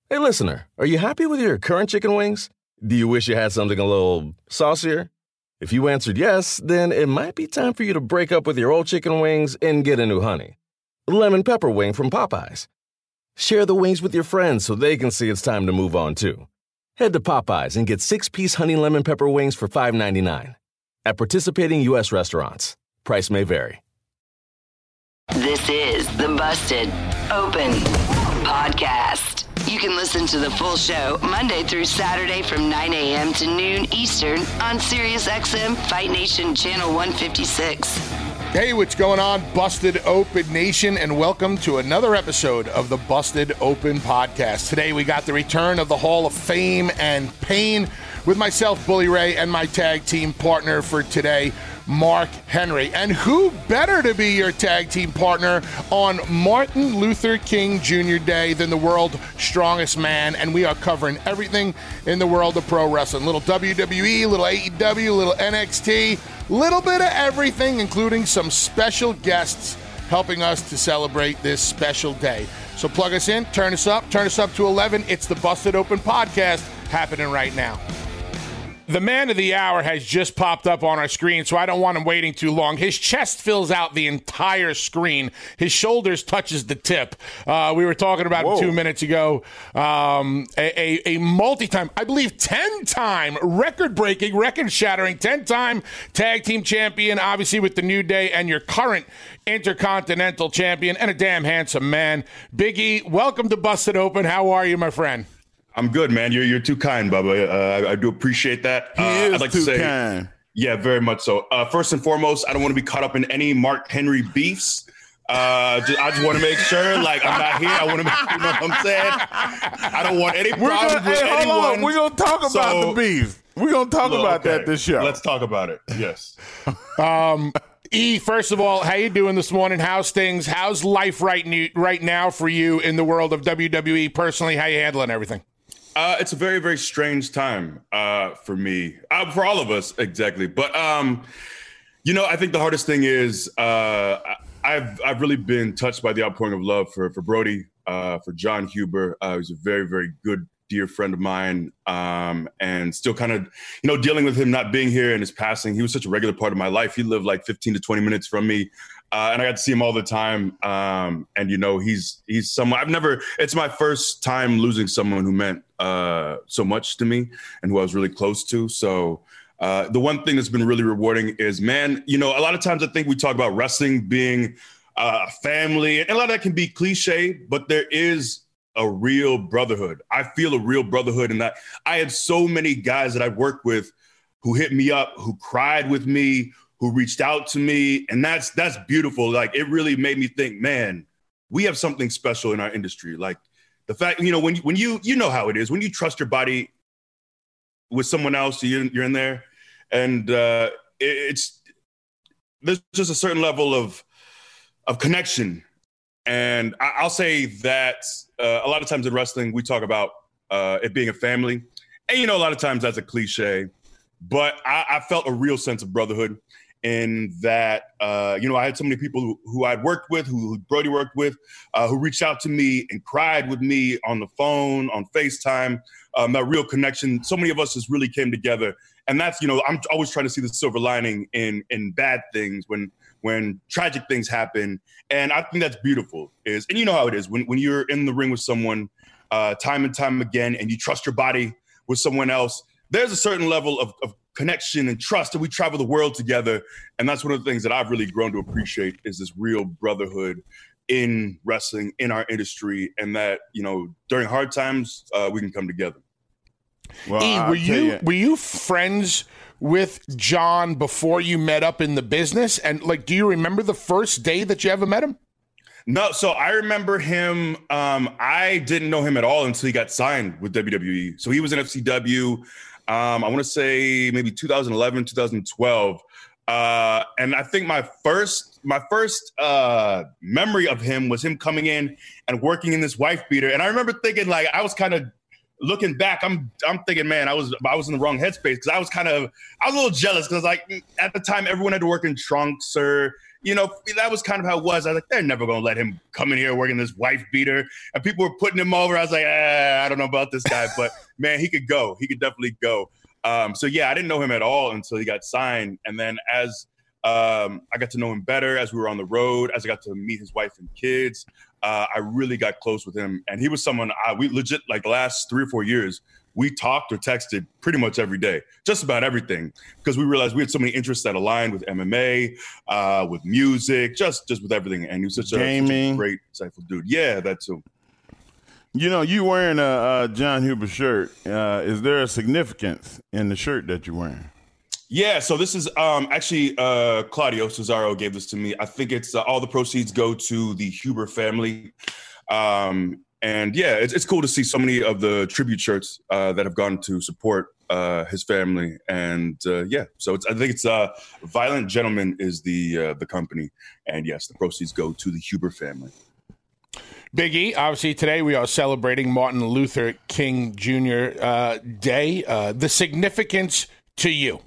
Hey, listener, are you happy with your current chicken wings? Do you wish you had something a little saucier? If you answered yes, then it might be time for you to break up with your old chicken wings and get a new honey. Lemon pepper wing from Popeyes. Share the wings with your friends so they can see it's time to move on too. Head to Popeyes and get 6-piece honey lemon pepper wings for $5.99. At participating U.S. restaurants. Price may vary. This is the Busted Open Podcast. You can listen to the full show Monday through Saturday from 9 a.m. to noon Eastern on SiriusXM Fight Nation Channel 156. Hey, what's going on, Busted Open Nation, and welcome to another episode of the Busted Open Podcast. Today we got the return of the Hall of Fame and Pain with myself, Bully Ray, and my tag team partner for today, Mark Henry. And who better to be your tag team partner on Martin Luther King Jr. Day than the world's strongest man? And we are covering everything in the world of pro wrestling. Little WWE, little AEW, little NXT, little bit of everything, including some special guests helping us to celebrate this special day. So plug us in, turn us up to 11. It's the Busted Open Podcast happening right now. The man of the hour has just popped up on our screen, so I don't want him waiting too long. His chest fills out the entire screen. His shoulders touches the tip. We were talking about him 2 minutes ago. A multi-time, I believe 10-time, record-breaking, record-shattering, 10-time tag team champion, obviously with the New Day, and your current Intercontinental champion, and a damn handsome man. Big E, welcome to Busted Open. How are you, my friend? I'm good, man. You're too kind, Bubba. I do appreciate that. I'd like to say, kind. Yeah, very much so. First and foremost, I don't want to be caught up in any Mark Henry beefs. I just want to make sure, like, I'm not here. I want to make, you know what I'm saying? I don't want any problems with anyone. We're going to talk about the beef. We're going to talk about that this show. Let's talk about it. Yes. E, first of all, how you doing this morning? How's things? How's life right now for you in the world of WWE personally? How you handling everything? It's a very, very strange time for me, for all of us, exactly. But, you know, I think the hardest thing is I've really been touched by the outpouring of love for Brody, for John Huber. He's a very, very good, dear friend of mine, and still kind of, you know, dealing with him not being here and his passing. He was such a regular part of my life. He lived like 15 to 20 minutes from me. And I got to see him all the time. And, you know, he's someone it's my first time losing someone who meant so much to me and who I was really close to. So the one thing that's been really rewarding is, man, you know, a lot of times I think we talk about wrestling being a family, and a lot of that can be cliche, but there is a real brotherhood. I feel a real brotherhood in that I had so many guys that I worked with who hit me up, who cried with me, who reached out to me. And that's beautiful. Like, it really made me think, man, we have something special in our industry. Like the fact, you know, when you know how it is, when you trust your body with someone else, you're in there, and there's just a certain level of connection. And I'll say that a lot of times in wrestling, we talk about it being a family. And, you know, a lot of times that's a cliche, but I felt a real sense of brotherhood in that, you know, I had so many people who I'd worked with, who Brody worked with, who reached out to me and cried with me on the phone, on FaceTime, that real connection. So many of us just really came together. And that's, you know, I'm always trying to see the silver lining in bad things when tragic things happen. And I think that's beautiful. And you know how it is when you're in the ring with someone time and time again, and you trust your body with someone else, there's a certain level of connection and trust, and we travel the world together. And that's one of the things that I've really grown to appreciate, is this real brotherhood in wrestling, in our industry, and that, you know, during hard times, we can come together. Well, were you friends with John before you met up in the business? And, like, do you remember the first day that you ever met him? No, so I remember him. I didn't know him at all until he got signed with WWE. So he was in FCW. I want to say maybe 2011, 2012. And I think my first memory of him was him coming in and working in this wife beater. And I remember thinking, like, I was kind of looking back, I'm thinking, man, I was in the wrong headspace, because I was a little jealous, because, like, at the time everyone had to work in trunks, or, that was kind of how it was. I was like, they're never going to let him come in here working this wife beater. And people were putting him over. I was like, I don't know about this guy. But, man, he could go. He could definitely go. So, yeah, I didn't know him at all until he got signed. And then as I got to know him better as we were on the road, as I got to meet his wife and kids, I really got close with him. And he was someone we legit, like the last 3 or 4 years, we talked or texted pretty much every day, just about everything, because we realized we had so many interests that aligned with MMA, with music, just with everything. And he was such a great, insightful dude. Yeah, that too. You wearing a Jon Huber shirt. Is there a significance in the shirt that you're wearing? Yeah, so this is actually Claudio Cesaro gave this to me. I think it's all the proceeds go to the Huber family. And yeah, it's cool to see so many of the tribute shirts that have gone to support his family. And yeah, so I think it's Violent Gentleman is the company. And yes, the proceeds go to the Huber family. Big E, obviously today we are celebrating Martin Luther King Jr. Day. The significance to you?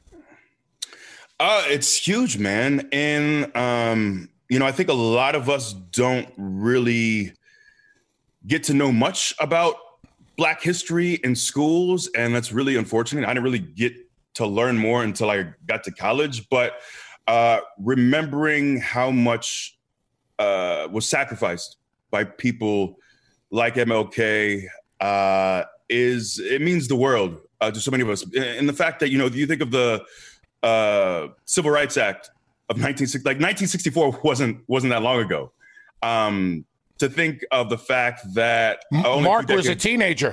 It's huge, man. And, I think a lot of us don't really get to know much about Black history in schools, and that's really unfortunate. I didn't really get to learn more until I got to college, but remembering how much was sacrificed by people like MLK it means the world to so many of us. And the fact that, you think of the Civil Rights Act of 1964 wasn't that long ago. To think of the fact that Mark was a teenager.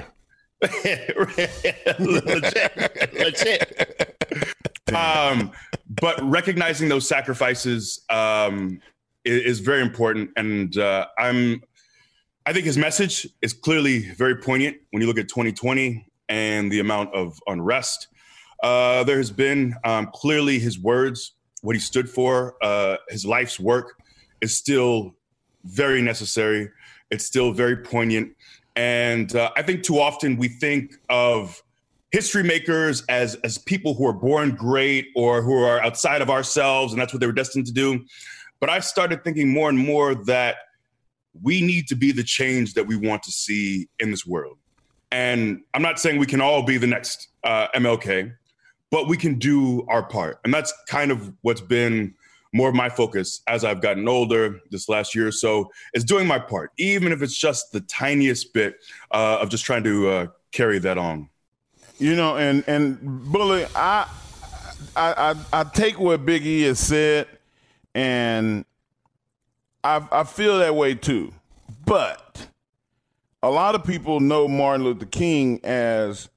legit. But recognizing those sacrifices is very important. And I think his message is clearly very poignant when you look at 2020 and the amount of unrest. There has been clearly his words, what he stood for, his life's work is still very necessary. It's still very poignant. And I think too often we think of history makers as people who are born great or who are outside of ourselves, and that's what they were destined to do. But I've started thinking more and more that we need to be the change that we want to see in this world. And I'm not saying we can all be the next MLK, but we can do our part. And that's kind of what's been more of my focus as I've gotten older this last year or so, is doing my part, even if it's just the tiniest bit of just trying to carry that on. And Bully, I take what Big E has said, and I feel that way too. But a lot of people know Martin Luther King as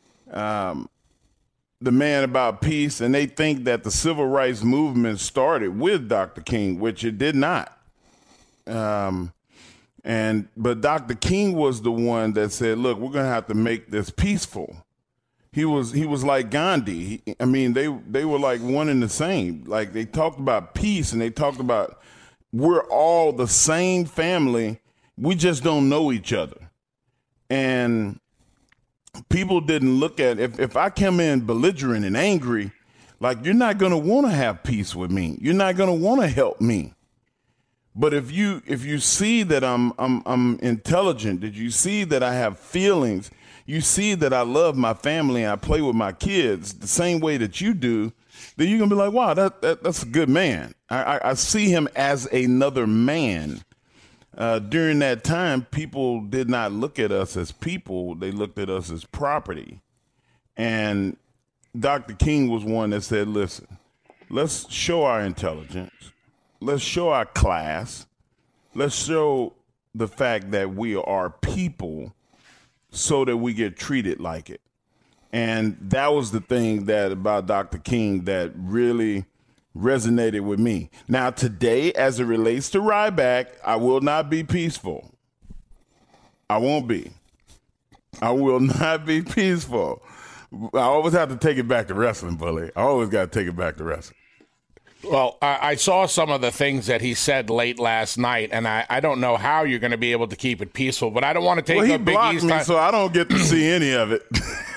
the man about peace, and they think that the civil rights movement started with Dr. King, which it did not. But Dr. King was the one that said, look, we're going to have to make this peaceful. He was like Gandhi. They were like one and the same. Like, they talked about peace, and they talked about we're all the same family. We just don't know each other. And people didn't look at if I come in belligerent and angry, like, you're not going to want to have peace with me. You're not going to want to help me. But if you see that I'm intelligent, that you see that I have feelings, you see that I love my family and I play with my kids the same way that you do, then you're going to be like, wow, that's a good man. I see him as another man. During that time, people did not look at us as people. They looked at us as property. And Dr. King was one that said, listen, let's show our intelligence. Let's show our class. Let's show the fact that we are people so that we get treated like it. And that was the thing about Dr. King that really resonated with me. Now, today, as it relates to Ryback, I will not be peaceful. I won't be. I will not be peaceful. I always have to take it back to wrestling, Bully. I always got to take it back to wrestling. Well, I saw some of the things that he said late last night, and I don't know how you're going to be able to keep it peaceful, but I don't want to take up Big E's time. So I don't get to see any of it.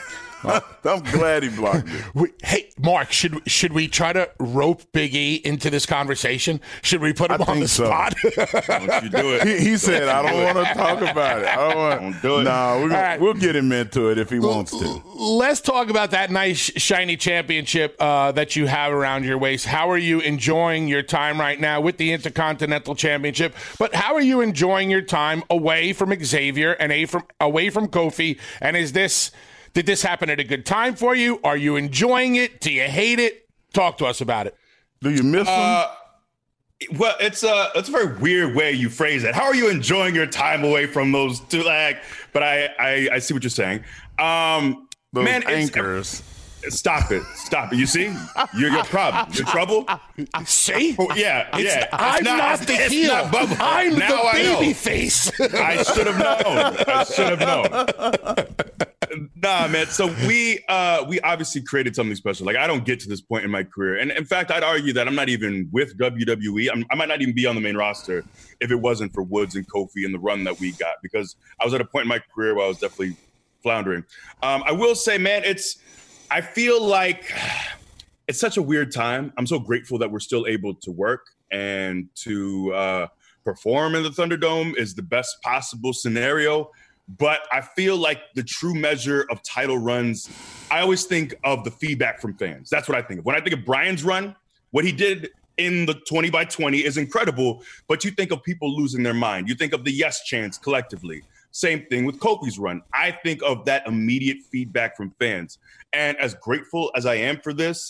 I'm glad he blocked it. Hey, Mark, should we try to rope Big E into this conversation? Should we put him on the spot? Don't you do it. He said, I don't want to talk about it. Don't do it. No, we'll get him into it if he wants to. Let's talk about that nice, shiny championship that you have around your waist. How are you enjoying your time right now with the Intercontinental Championship? But how are you enjoying your time away from Xavier and away from Kofi? And did this happen at a good time for you? Are you enjoying it? Do you hate it? Talk to us about it. Do you miss him? Well, it's a very weird way you phrase it. How are you enjoying your time away from those two? But I see what you're saying. Those anchors. Stop it. You see? You're your problem. You're trouble. See? Yeah. I'm not the heel. I'm the baby face. I should have known. Nah, man. So we obviously created something special. Like, I don't get to this point in my career. And in fact, I'd argue that I'm not even with WWE. I might not even be on the main roster if it wasn't for Woods and Kofi and the run that we got, because I was at a point in my career where I was definitely floundering. I will say, man, I feel like it's such a weird time. I'm so grateful that we're still able to work and to perform in the Thunderdome is the best possible scenario. But I feel like the true measure of title runs, I always think of the feedback from fans. That's what I think of. When I think of Bryan's run, what he did in the 20x20 is incredible, but you think of people losing their mind. You think of the yes chants collectively. Same thing with Kofi's run. I think of that immediate feedback from fans. And as grateful as I am for this,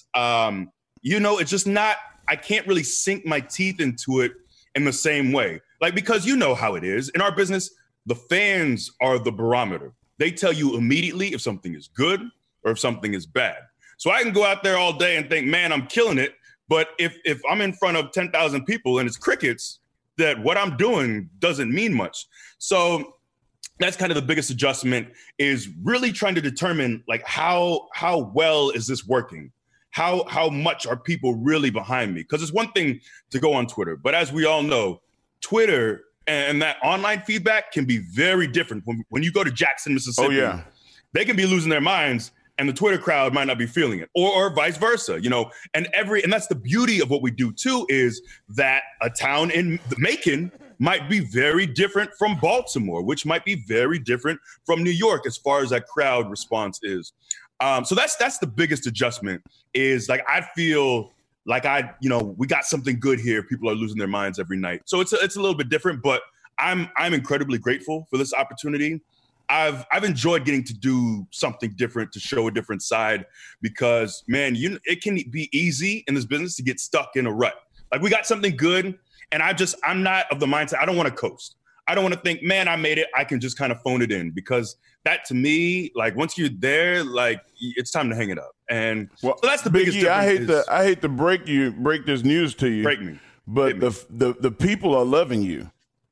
it's just not, I can't really sink my teeth into it in the same way. Like, because you know how it is. In our business, the fans are the barometer. They tell you immediately if something is good or if something is bad. So I can go out there all day and think, man, I'm killing it. But if I'm in front of 10,000 people and it's crickets, that what I'm doing doesn't mean much. So that's kind of the biggest adjustment, is really trying to determine, like, how well is this working? How much are people really behind me? Because it's one thing to go on Twitter, but as we all know, Twitter and that online feedback can be very different. When you go to Jackson, Mississippi, they can be losing their minds and the Twitter crowd might not be feeling it, or vice versa, and that's the beauty of what we do too, is that a town in Macon might be very different from Baltimore, which might be very different from New York as far as that crowd response is. So that's the biggest adjustment, is like, I feel like we got something good here. People are losing their minds every night. So it's a little bit different, but I'm incredibly grateful for this opportunity. I've enjoyed getting to do something different, to show a different side, because, man, it can be easy in this business to get stuck in a rut. Like, we got something good, and I'm not of the mindset, I don't want to coast. I don't want to think, man, I made it, I can just kind of phone it in, because that, to me, like, once you're there, like, it's time to hang it up. And so that's the biggest difference. I hate to break this news to you. Break me. But the people are loving you.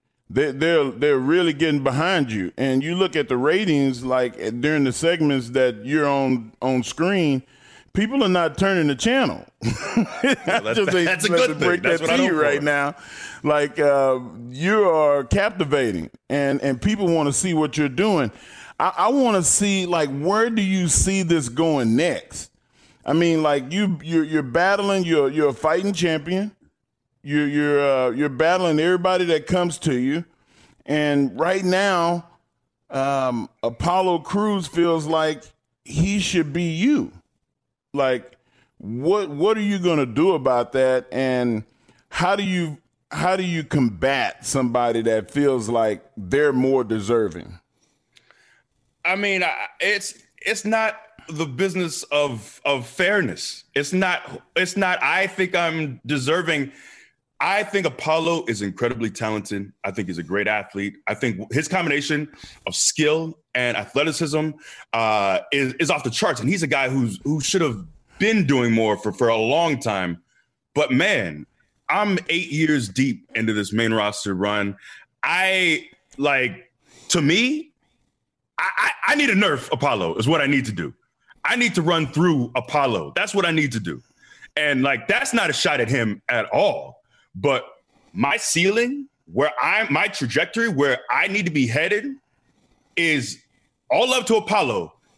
They're really getting behind you. And you look at the ratings, like, during the segments that you're on screen, people are not turning the channel. That's a good thing. That's what I do right now. Like, you are captivating, and people want to see what you're doing. I want to see, like, where do you see this going next? I mean, like, you're battling. You're a fighting champion. You're battling everybody that comes to you, and right now, Apollo Crews feels like he should be you. Like, what are you going to do about that, and how do you combat somebody that feels like they're more deserving? I mean, it's not the business of fairness. It's not. I think I'm deserving. I think Apollo is incredibly talented. I think he's a great athlete. I think his combination of skill and athleticism is off the charts. And he's a guy who should have been doing more for a long time. But, man, I'm 8 years deep into this main roster run. I need to nerf Apollo is what I need to do. I need to run through Apollo. That's what I need to do. And, like, that's not a shot at him at all. But my ceiling, my trajectory, where I need to be headed, is all love to Apollo.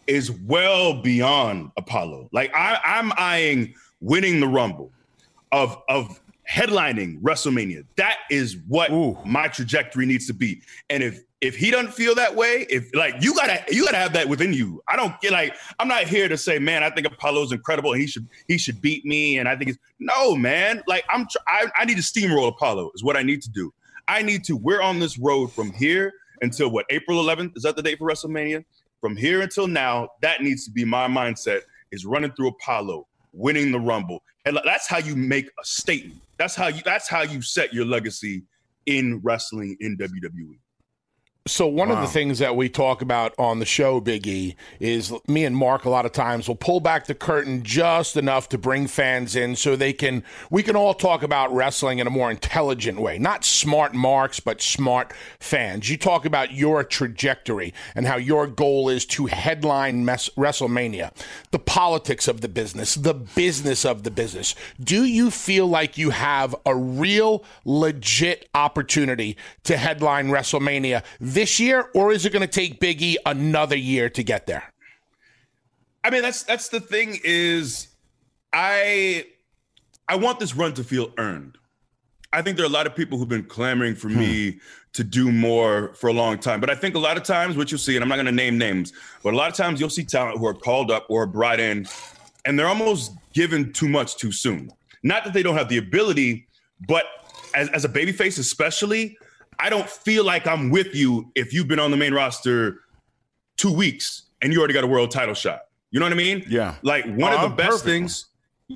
is well beyond Apollo. Like I'm eyeing winning the Rumble, of headlining WrestleMania. That is what my trajectory needs to be. And if he doesn't feel that way, if like you gotta have that within you. I don't get like I'm not here to say, man, I think Apollo's incredible and he should beat me. And I think no, man. Like I need to steamroll Apollo is what I need to do. We're on this road from here until what, April 11th? Is that the date for WrestleMania? From here until now, that needs to be my mindset, is running through Apollo, winning the Rumble. And that's how you make a statement. That's how you set your legacy in wrestling in WWE. So one of the things that we talk about on the show, Big E, is me and Mark a lot of times will pull back the curtain just enough to bring fans in so we can all talk about wrestling in a more intelligent way. Not smart marks, but smart fans. You talk about your trajectory and how your goal is to headline WrestleMania, the politics of the business of the business. Do you feel like you have a real, legit opportunity to headline WrestleMania this year, or is it going to take Big E another year to get there? I mean, that's the thing is I want this run to feel earned. I think there are a lot of people who've been clamoring for me to do more for a long time. But I think a lot of times what you'll see, and I'm not going to name names, but a lot of times you'll see talent who are called up or brought in, and they're almost given too much too soon. Not that they don't have the ability, but as a babyface especially, I don't feel like I'm with you if you've been on the main roster 2 weeks and you already got a world title shot. You know what I mean? Yeah. Like one of the best things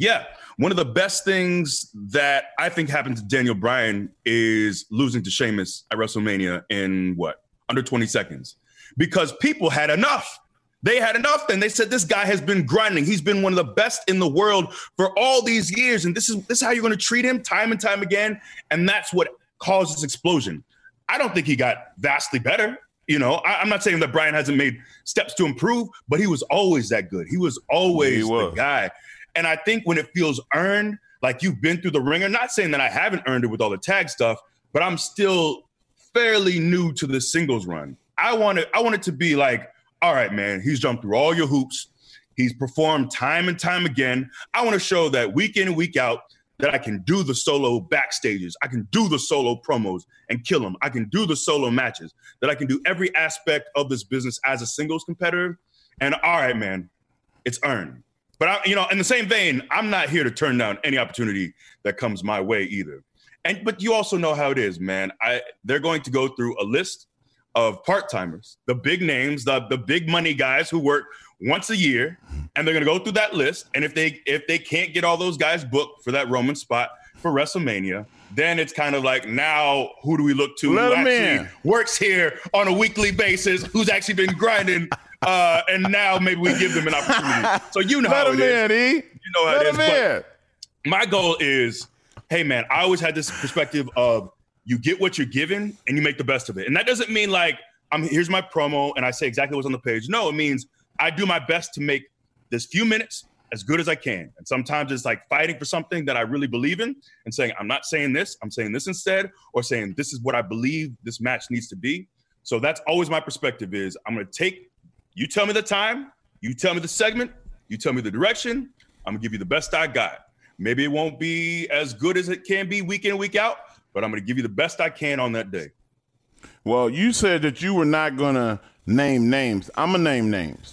that I think happened to Daniel Bryan is losing to Sheamus at WrestleMania in under 20 seconds, because people had enough. They had enough. Then they said, this guy has been grinding. He's been one of the best in the world for all these years. And this is how you're going to treat him time and time again. And that's what caused this explosion. I don't think he got vastly better. You know, I'm not saying that Bryan hasn't made steps to improve, but he was always that good. He was always the guy. And I think when it feels earned, like you've been through the ringer, not saying that I haven't earned it with all the tag stuff, but I'm still fairly new to the singles run. I want it to be like, all right, man, he's jumped through all your hoops. He's performed time and time again. I want to show that week in and week out that I can do the solo backstages. I can do the solo promos and kill them. I can do the solo matches, that I can do every aspect of this business as a singles competitor. And all right, man, it's earned. But in the same vein, I'm not here to turn down any opportunity that comes my way either. But you also know how it is, man. They're going to go through a list of part-timers, the big names, the big money guys who work once a year, and they're going to go through that list. And if they can't get all those guys booked for that Roman spot for WrestleMania, then it's kind of like, now who do we look to who actually works here on a weekly basis, who's actually been grinding, and now maybe we give them an opportunity. So you know how it is. You know how it is. But my goal is, hey, man, I always had this perspective of you get what you're given and you make the best of it. And that doesn't mean like, here's my promo and I say exactly what's on the page. No, it means I do my best to make this few minutes as good as I can. And sometimes it's like fighting for something that I really believe in and saying, I'm not saying this, I'm saying this instead, or saying this is what I believe this match needs to be. So that's always my perspective is I'm going to you tell me the time, you tell me the segment, you tell me the direction, I'm going to give you the best I got. Maybe it won't be as good as it can be week in, week out, but I'm going to give you the best I can on that day. Well, you said that you were not going to name names. I'm going to name names.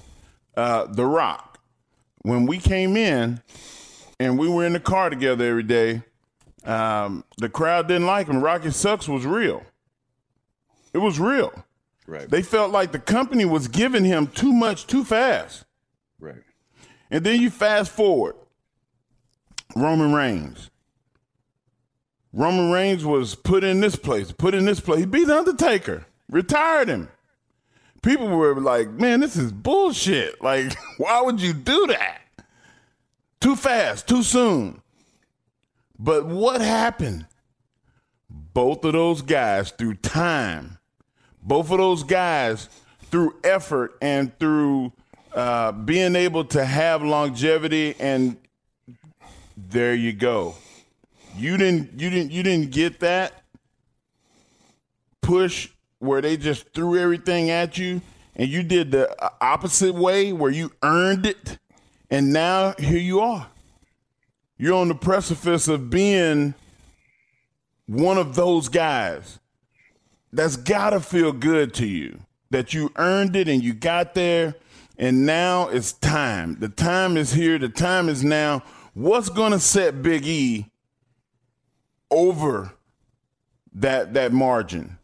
The Rock. When we came in and we were in the car together every day, the crowd didn't like him. Rocky Sucks was real. It was real. Right. They felt like the company was giving him too much too fast. Right. And then you fast forward. Roman Reigns. Roman Reigns was put in this place. He beat The Undertaker. Retired him. People were like, man, this is bullshit. Like, why would you do that? Too fast, too soon. But what happened? Both of those guys, through time, both of those guys, through effort and through being able to have longevity, and there you go. You didn't get that push where they just threw everything at you and you did the opposite way where you earned it, and now here you are. You're on the precipice of being one of those guys. That's got to feel good to you, that you earned it and you got there, and now it's time. The time is here. The time is now. What's going to set Big E over that margin?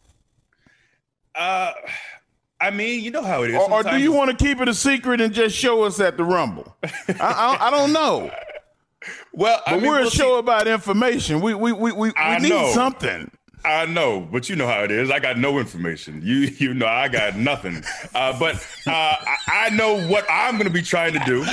I mean, you know how it is. Or do you want to keep it a secret and just show us at the Rumble? I don't know. Well, but we're a show about information. We need something. I know, but you know how it is. I got no information. You know, I got nothing. But I know what I'm going to be trying to do.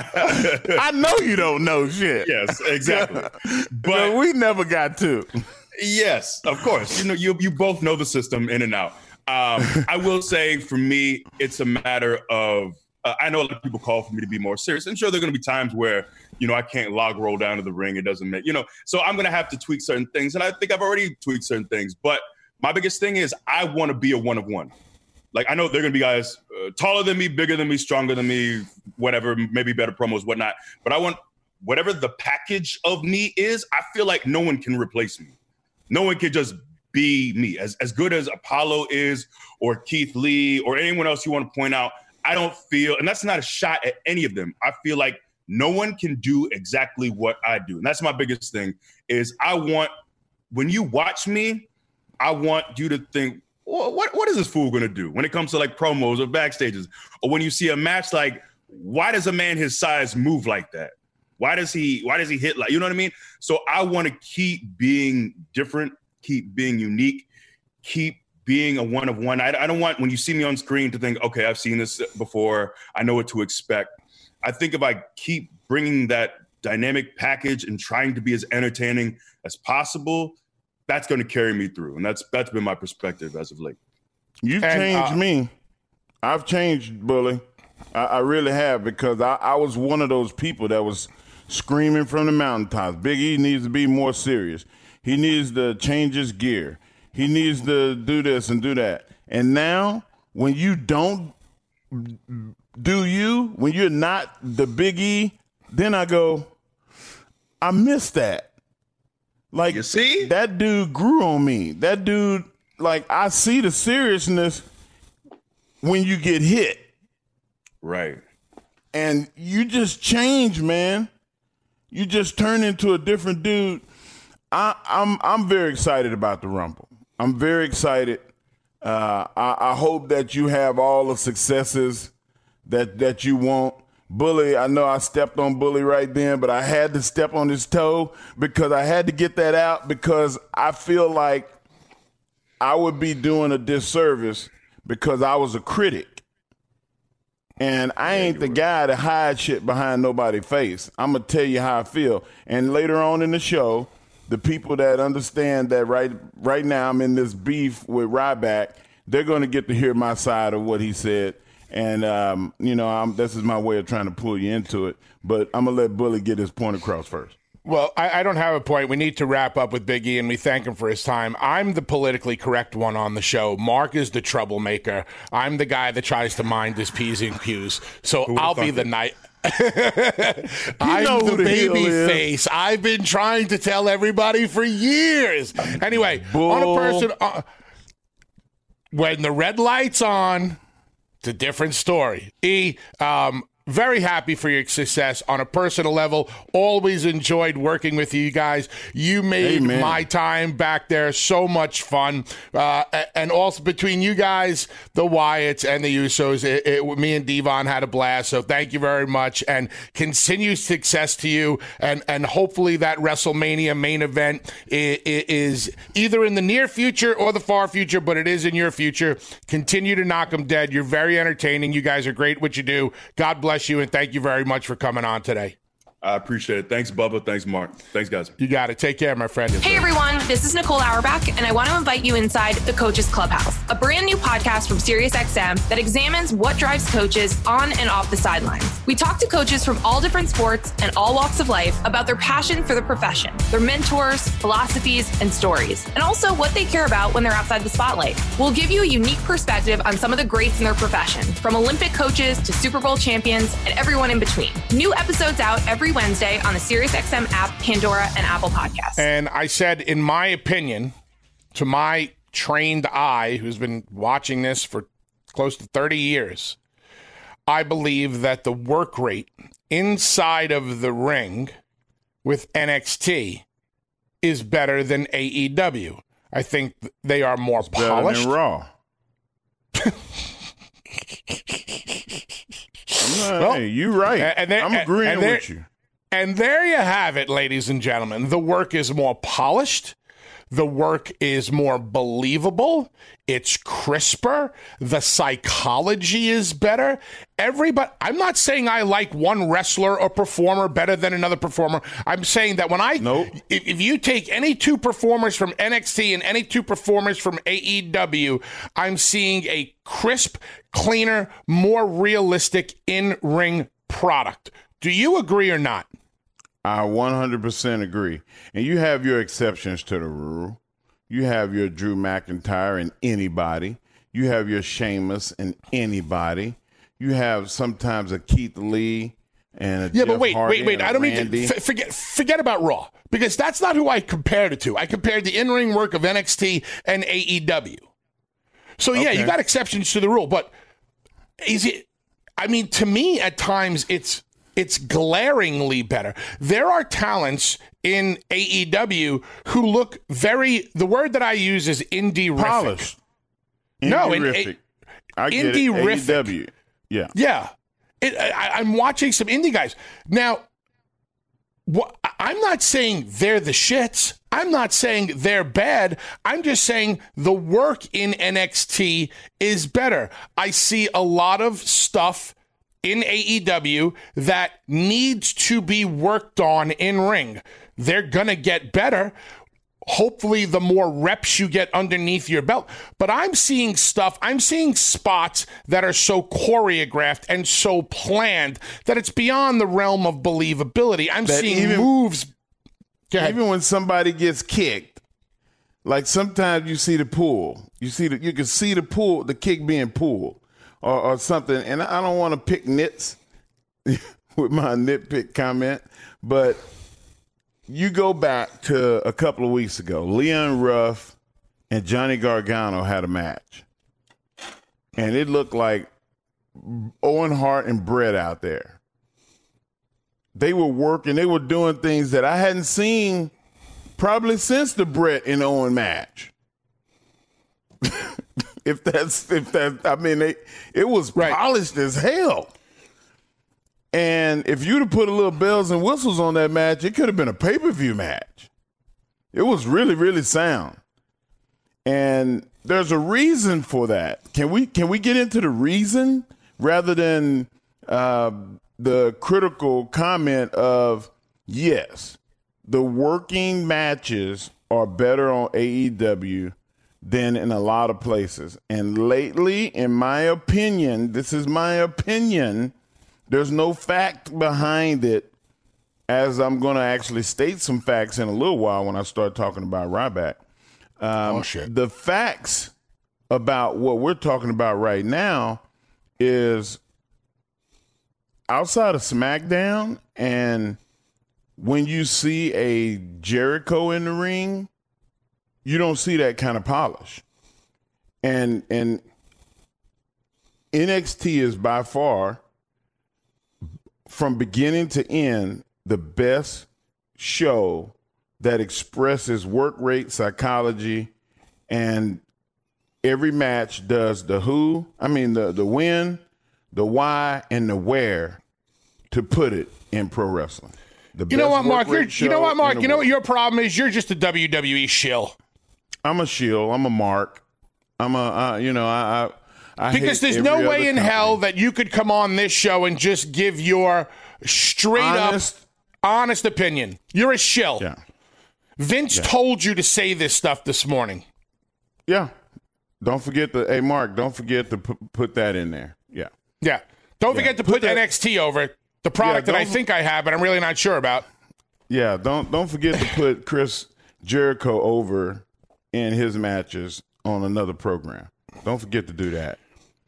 I know you don't know shit. Yes, exactly. But we never got to. Yes, of course. You know, you both know the system in and out. I will say, for me, it's a matter of. I know a lot of people call for me to be more serious. And sure, there are going to be times where, you know, I can't log roll down to the ring. It doesn't make, you know, so I'm going to have to tweak certain things. And I think I've already tweaked certain things. But my biggest thing is I want to be a one of one. Like, I know there are going to be guys taller than me, bigger than me, stronger than me, whatever, maybe better promos, whatnot. But I want whatever the package of me is, I feel like no one can replace me. No one can just be me. As good as Apollo is, or Keith Lee, or anyone else you want to point out, I don't feel, and that's not a shot at any of them, I feel like no one can do exactly what I do. And that's my biggest thing is I want, when you watch me, I want you to think, well, what is this fool going to do when it comes to like promos or backstages? Or when you see a match, like, why does a man his size move like that? Why does he hit like, you know what I mean? So I want to keep being different, keep being unique, keep being a one of one. I don't want, when you see me on screen, to think, okay, I've seen this before. I know what to expect. I think if I keep bringing that dynamic package and trying to be as entertaining as possible, that's going to carry me through. And that's been my perspective as of late. You've changed me. I've changed, Bully. I really have, because I was one of those people that was screaming from the mountaintops. Big E needs to be more serious. He needs to change his gear. He needs to do this and do that. And now, when you don't do you, when you're not the Big E, then I go, I miss that. Like, you see? That dude grew on me. That dude, like, I see the seriousness when you get hit. Right. And you just change, man. You just turn into a different dude. I'm very excited about the Rumble. I'm very excited. I hope that you have all the successes that you want. Bully, I know I stepped on Bully right then, but I had to step on his toe because I had to get that out, because I feel like I would be doing a disservice because I was a critic. And I ain't the guy to hide shit behind nobody's face. I'm going to tell you how I feel. And later on in the show, the people that understand that right now I'm in this beef with Ryback, they're going to get to hear my side of what he said. And, this is my way of trying to pull you into it. But I'm going to let Bully get his point across first. Well, I don't have a point. We need to wrap up with Big E, and we thank him for his time. I'm the politically correct one on the show. Mark is the troublemaker. I'm the guy that tries to mind his P's and Q's. So I'll be the night. I'm the baby face. I've been trying to tell everybody for years. Anyway, on a person, when the red light's on, it's a different story. Very happy for your success on a personal level. Always enjoyed working with you guys. You made my time back there so much fun. And also between you guys, the Wyatts and the Usos, me and Devon had a blast. So thank you very much, and continued success to you. And hopefully that WrestleMania main event is either in the near future or the far future, but it is in your future. Continue to knock them dead. You're very entertaining. You guys are great at what you do. God bless you, and thank you very much for coming on today. I appreciate it. Thanks, Bubba. Thanks, Mark. Thanks, guys. You got it. Take care, my friend. Hey, everyone. This is Nicole Auerbach, and I want to invite you inside the Coaches Clubhouse, a brand new podcast from SiriusXM that examines what drives coaches on and off the sidelines. We talk to coaches from all different sports and all walks of life about their passion for the profession, their mentors, philosophies, and stories, and also what they care about when they're outside the spotlight. We'll give you a unique perspective on some of the greats in their profession, from Olympic coaches to Super Bowl champions and everyone in between. New episodes out every Wednesday on the SiriusXM app, Pandora, and Apple Podcasts. And I said, in my opinion, to my trained eye, who's been watching this for close to 30 years, I believe that the work rate inside of the ring with NXT is better than AEW. I think they are more polished. Better than Raw. Hey, you're right. I'm agreeing with you. And there you have it, ladies and gentlemen. The work is more polished. The work is more believable. It's crisper. The psychology is better. I'm not saying I like one wrestler or performer better than another performer. I'm saying that when if you take any two performers from NXT and any two performers from AEW, I'm seeing a crisp, cleaner, more realistic in-ring product. Do you agree or not? I 100% agree. And you have your exceptions to the rule. You have your Drew McIntyre and anybody. You have your Sheamus and anybody. You have sometimes a Keith Lee and a Jeff but Hardy wait. I don't mean to forget about Raw, because that's not who I compared it to. I compared the in-ring work of NXT and AEW. So yeah, you got exceptions to the rule, but to me at times it's glaringly better. There are talents in AEW who look the word that I use is indie-rific. Polished. Indie-rific. I get indie-rific. AEW. Yeah. Yeah. I'm watching some indie guys. Now, I'm not saying they're the shits. I'm not saying they're bad. I'm just saying the work in NXT is better. I see a lot of stuff in AEW that needs to be worked on in ring. They're going to get better. Hopefully, the more reps you get underneath your belt. But I'm seeing spots that are so choreographed and so planned that it's beyond the realm of believability. I'm seeing moves. Even when somebody gets kicked, like sometimes you see the pull. You can see the pull, the kick being pulled. Or something, and I don't want to pick nits with my nitpick comment, but you go back to a couple of weeks ago, Leon Ruff and Johnny Gargano had a match, and it looked like Owen Hart and Brett out there. They were working, they were doing things that I hadn't seen probably since the Brett and Owen match. It was polished as hell. And if you'd have put a little bells and whistles on that match, it could have been a pay-per-view match. It was really, really sound. And there's a reason for that. Can we get into the reason rather than the critical comment of, yes, the working matches are better on AEW than in a lot of places. And lately, in my opinion, this is my opinion, there's no fact behind it, as I'm going to actually state some facts in a little while when I start talking about Ryback. The facts about what we're talking about right now is outside of SmackDown, and when you see a Jericho in the ring, you don't see that kind of polish. And NXT is by far, from beginning to end, the best show that expresses work rate, psychology, and every match does the when, the why, and the where, to put it in pro wrestling. You know what, Mark? You know what your problem is? You're just a WWE shill. I'm a shill. I'm a mark. I because there's no way in hell that you could come on this show and just give your straight Honest opinion. You're a shill. Yeah. Vince told you to say this stuff this morning. Yeah. Don't forget hey, Mark, don't forget to put that in there. Yeah. Yeah. Don't forget to put NXT over it. The product that I think I have, but I'm really not sure about. Yeah, don't forget to put Chris Jericho over in his matches on another program. Don't forget to do that.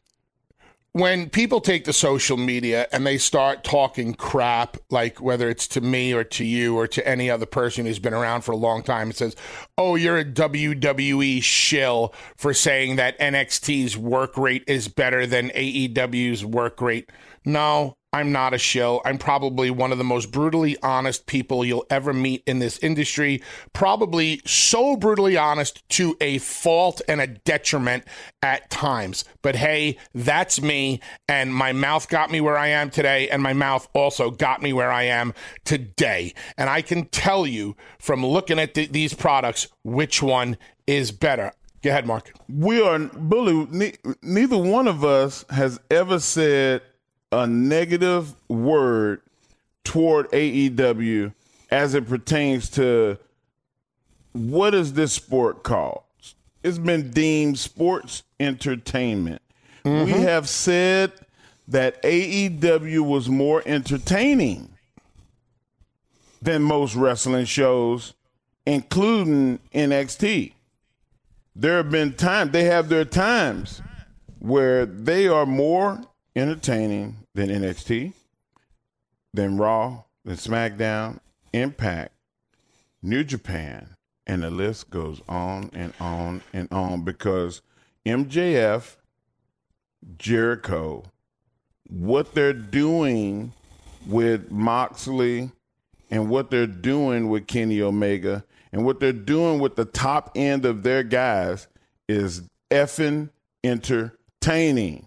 When people take to social media and they start talking crap, like whether it's to me or to you or to any other person who's been around for a long time, it says, oh, you're a WWE shill for saying that NXT's work rate is better than AEW's work rate. No, I'm not a shill. I'm probably one of the most brutally honest people you'll ever meet in this industry. Probably so brutally honest to a fault and a detriment at times. But hey, that's me, and my mouth got me where I am today, and my mouth also got me where I am today. And I can tell you from looking at these products which one is better. Go ahead, Mark. Bully, neither one of us has ever said a negative word toward AEW as it pertains to what is this sport called? It's been deemed sports entertainment. Mm-hmm. We have said that AEW was more entertaining than most wrestling shows, including NXT. There have been times, they have their times where they are more entertaining than NXT, than Raw, than SmackDown, Impact, New Japan, and the list goes on and on and on, because MJF, Jericho, what they're doing with Moxley and what they're doing with Kenny Omega and what they're doing with the top end of their guys is effing entertaining.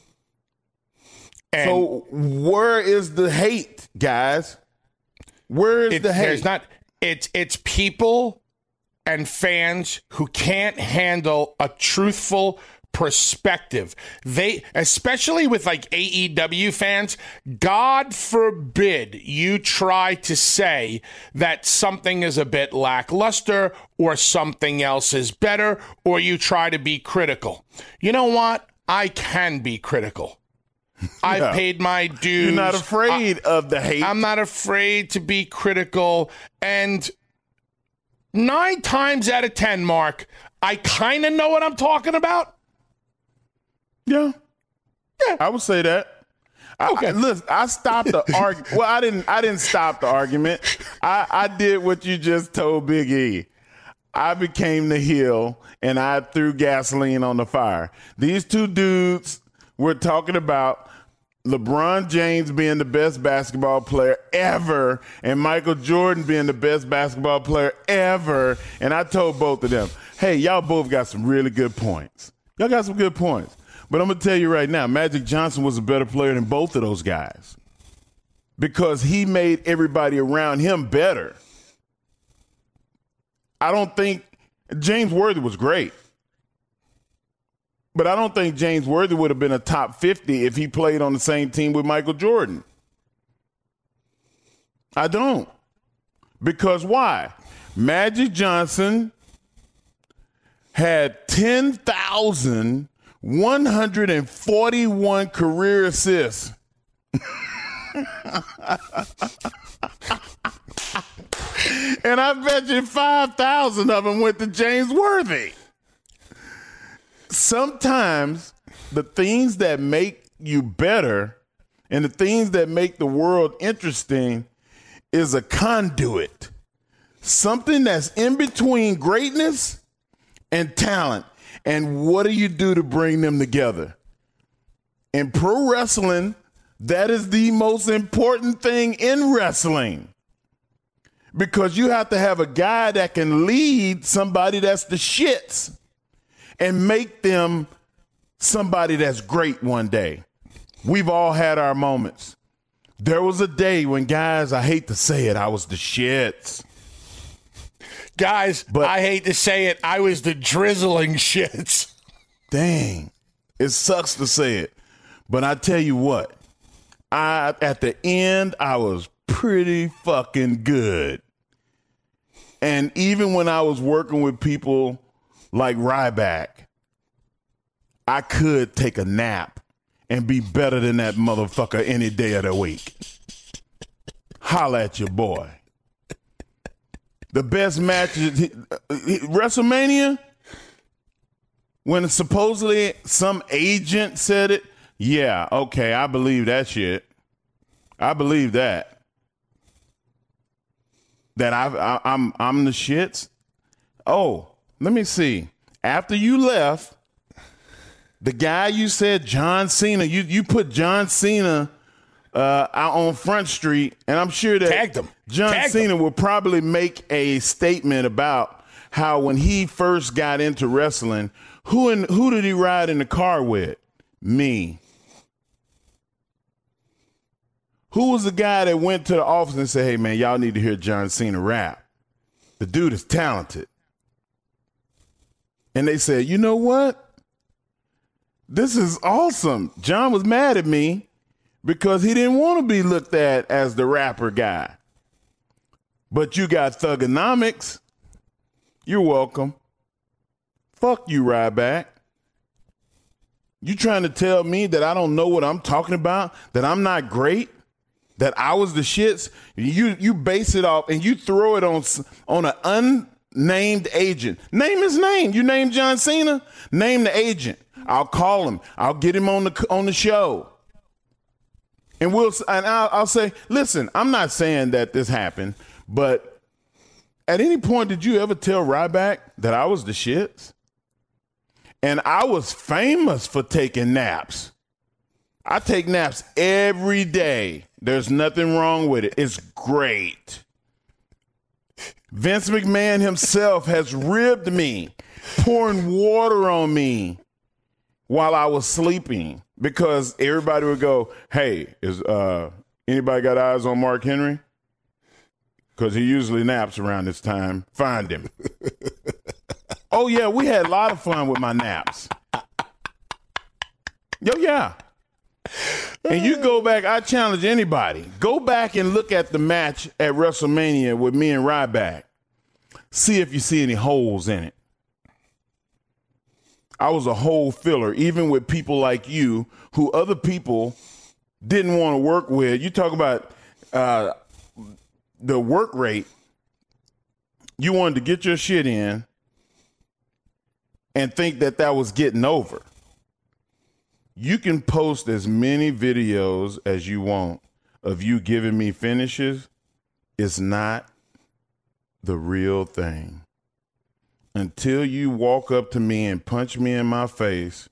And so where is the hate, guys? Where is the hate? There's not. It's people and fans who can't handle a truthful perspective. They, especially with like AEW fans, God forbid you try to say that something is a bit lackluster or something else is better, or you try to be critical. You know what? I can be critical. I've paid my dues. You're not afraid of the hate. I'm not afraid to be critical. And 9 times out of 10, Mark, I kind of know what I'm talking about. Yeah. I would say that. Okay. Listen, I stopped the argument. Well, I didn't stop the argument. I did what you just told Big E. I became the heel, and I threw gasoline on the fire. These two dudes were talking about LeBron James being the best basketball player ever and Michael Jordan being the best basketball player ever. And I told both of them, hey, y'all both got some really good points. Y'all got some good points. But I'm going to tell you right now, Magic Johnson was a better player than both of those guys because he made everybody around him better. I don't think James Worthy was great. But I don't think James Worthy would have been a top 50 if he played on the same team with Michael Jordan. I don't. Because why? Magic Johnson had 10,141 career assists. And I bet you 5,000 of them went to James Worthy. Sometimes the things that make you better and the things that make the world interesting is a conduit. Something that's in between greatness and talent. And what do you do to bring them together? In pro wrestling, that is the most important thing in wrestling. Because you have to have a guy that can lead somebody that's the shits and make them somebody that's great one day. We've all had our moments. There was a day when, guys, I hate to say it, I was the shits. Guys, but I hate to say it, I was the drizzling shits. Dang. It sucks to say it. But I tell you what, at the end, I was pretty fucking good. And even when I was working with people like Ryback, I could take a nap and be better than that motherfucker any day of the week. Holla at your boy. The best matches, WrestleMania, when supposedly some agent said it, yeah, okay, I believe that shit. I believe that. That I'm the shits. Oh, let me see. After you left, the guy you said, John Cena, you put John Cena out on Front Street, and I'm sure that Tagged him. John Cena will probably make a statement about how when he first got into wrestling, who did he ride in the car with? Me. Who was the guy that went to the office and said, hey, man, y'all need to hear John Cena rap? The dude is talented. And they said, you know what? This is awesome. John was mad at me because he didn't want to be looked at as the rapper guy. But you got Thugonomics. You're welcome. Fuck you, Ryback. You trying to tell me that I don't know what I'm talking about? That I'm not great? That I was the shits? You base it off and you throw it on an unnamed agent. Name his name. You name John Cena? Name the agent. I'll call him. I'll get him on the show. And I'll say, listen, I'm not saying that this happened, but at any point did you ever tell Ryback that I was the shits? And I was famous for taking naps. I take naps every day. There's nothing wrong with it. It's great. Vince McMahon himself has ribbed me, pouring water on me while I was sleeping because everybody would go, hey, is anybody got eyes on Mark Henry? Because he usually naps around this time. Find him. Oh, yeah, we had a lot of fun with my naps. Yo, yeah. And you go back, I challenge anybody. Go back and look at the match at WrestleMania with me and Ryback. See if you see any holes in it. I was a hole filler, even with people like you who other people didn't want to work with. You talk about the work rate. You wanted to get your shit in and think that was getting over. You can post as many videos as you want of you giving me finishes. It's not the real thing. Until you walk up to me and punch me in my face,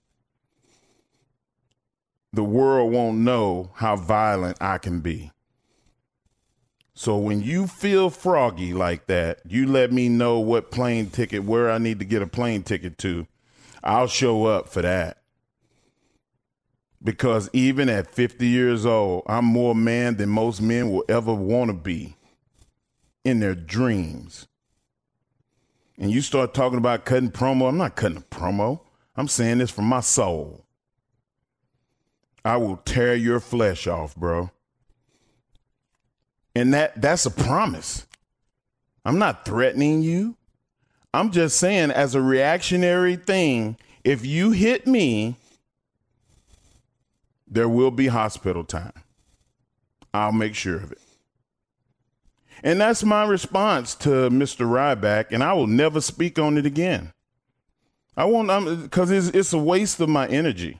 the world won't know how violent I can be. So when you feel froggy like that, you let me know what plane ticket, where I need to get a plane ticket to. I'll show up for that. Because even at 50 years old, I'm more man than most men will ever want to be in their dreams. And you start talking about cutting promo. I'm not cutting a promo. I'm saying this from my soul. I will tear your flesh off, bro. And that's a promise. I'm not threatening you. I'm just saying as a reactionary thing, if you hit me, there will be hospital time. I'll make sure of it. And that's my response to Mr. Ryback, and I will never speak on it again. I won't, because it's a waste of my energy.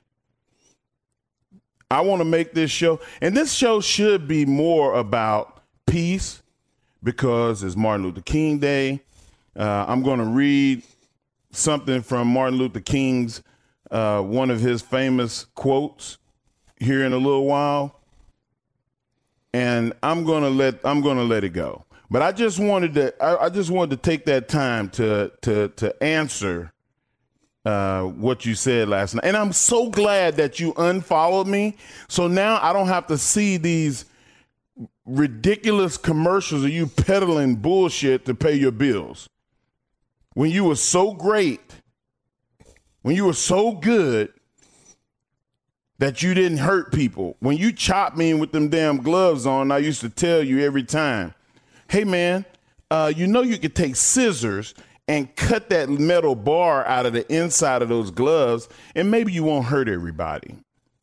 I want to make this show, and this show should be more about peace because it's Martin Luther King Day. I'm going to read something from Martin Luther King's, one of his famous quotes here in a little while, and I'm gonna let it go. But I just wanted to take that time to answer what you said last night, and I'm so glad that you unfollowed me. So now I don't have to see these ridiculous commercials of you peddling bullshit to pay your bills. When you were so great, when you were so good, that you didn't hurt people. When you chopped me with them damn gloves on, I used to tell you every time, hey, man, you know you could take scissors and cut that metal bar out of the inside of those gloves, and maybe you won't hurt everybody.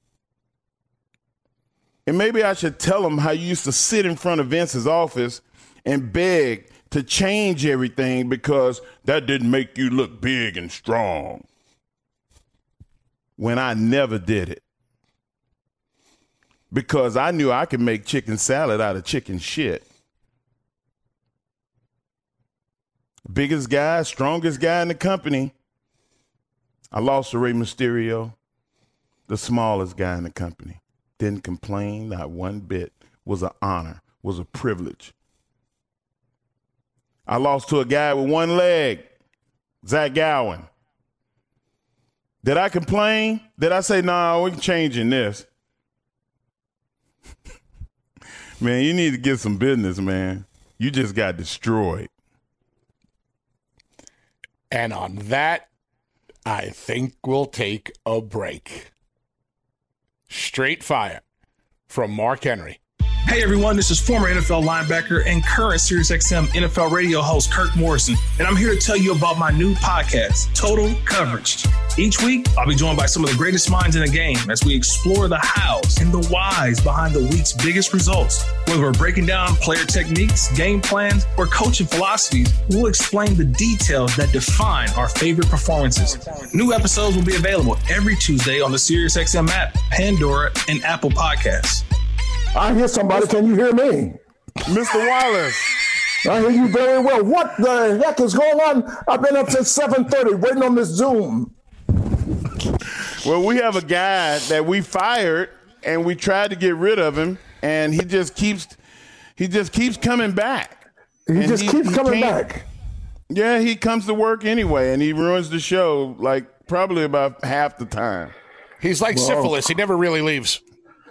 And maybe I should tell them how you used to sit in front of Vince's office and beg to change everything because that didn't make you look big and strong. When I never did it. Because I knew I could make chicken salad out of chicken shit. Biggest guy, strongest guy in the company. I lost to Rey Mysterio, the smallest guy in the company. Didn't complain, not one bit. Was an honor, was a privilege. I lost to a guy with one leg, Zach Gowen. Did I complain? Did I say, nah, we're changing this? Man, you need to get some business, man. You just got destroyed. And on that, I think we'll take a break. Straight fire from Mark Henry. Hey everyone, this is former NFL linebacker and current SiriusXM NFL radio host Kirk Morrison, and I'm here to tell you about my new podcast, Total Coverage. Each week, I'll be joined by some of the greatest minds in the game as we explore the hows and the whys behind the week's biggest results. Whether we're breaking down player techniques, game plans, or coaching philosophies, we'll explain the details that define our favorite performances. New episodes will be available every Tuesday on the SiriusXM app, Pandora, and Apple Podcasts. I hear somebody. Can you hear me? Mr. Wallace. I hear you very well. What the heck is going on? I've been up since 7:30 waiting on this Zoom. Well, we have a guy that we fired and we tried to get rid of him, and he just keeps coming back. He keeps coming back. Yeah, he comes to work anyway, and he ruins the show like probably about half the time. He's like syphilis. He never really leaves.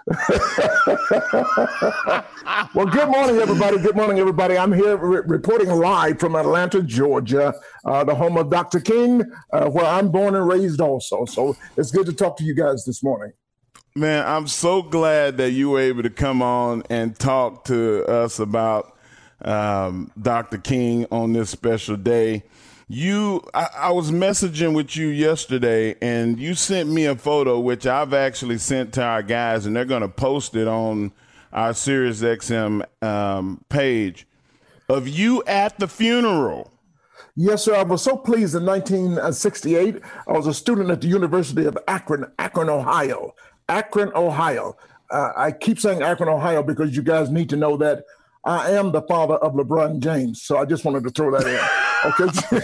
Well, good morning, everybody. Good morning, everybody. I'm here reporting live from Atlanta, Georgia, the home of Dr. King, where I'm born and raised also. So it's good to talk to you guys this morning. Man, I'm so glad that you were able to come on and talk to us about Dr. King on this special day. I was messaging with you yesterday, and you sent me a photo, which I've actually sent to our guys, and they're going to post it on our SiriusXM page, of you at the funeral. Yes, sir. I was so pleased in 1968. I was a student at the University of Akron, Ohio. Akron, Ohio. I keep saying Akron, Ohio, because you guys need to know that I am the father of LeBron James. So I just wanted to throw that in. Okay.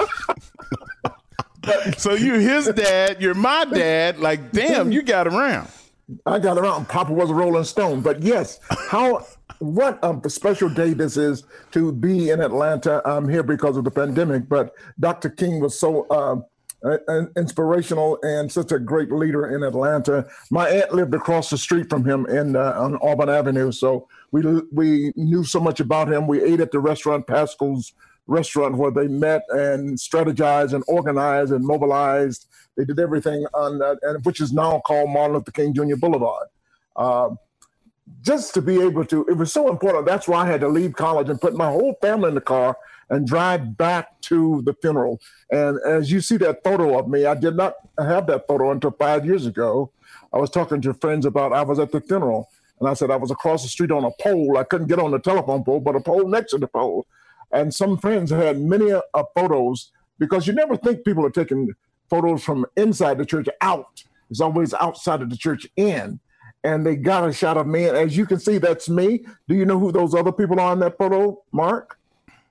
So you're his dad, you're my dad. Like, damn, you got around. I got around. Papa was a Rolling Stone. But yes, what a special day this is to be in Atlanta. I'm here because of the pandemic, but Dr. King was so inspirational and such a great leader in Atlanta. My aunt lived across the street from him on Auburn Avenue, so we knew so much about him. We ate at the restaurant, Pascal's Restaurant, where they met and strategized and organized and mobilized. They did everything on that, and which is now called Martin Luther King Jr. Boulevard. Just to be able to, it was so important. That's why I had to leave college and put my whole family in the car and drive back to the funeral. And as you see that photo of me, I did not have that photo until 5 years ago. I was talking to friends about I was at the funeral, and I said I was across the street on a pole. I couldn't get on the telephone pole, but a pole next to the pole. And some friends had many photos, because you never think people are taking photos from inside the church out. It's always outside of the church in. And they got a shot of me. And as you can see, that's me. Do you know who those other people are in that photo, Mark?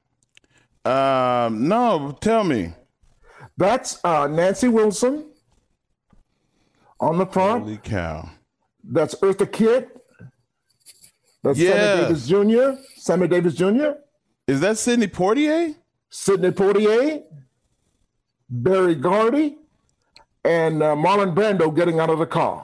No, tell me. That's Nancy Wilson on the front. Holy cow. That's Eartha Kitt. That's Sammy Davis Jr. Is that Sidney Poitier? Sidney Poitier, Barry Gordy, and Marlon Brando getting out of the car.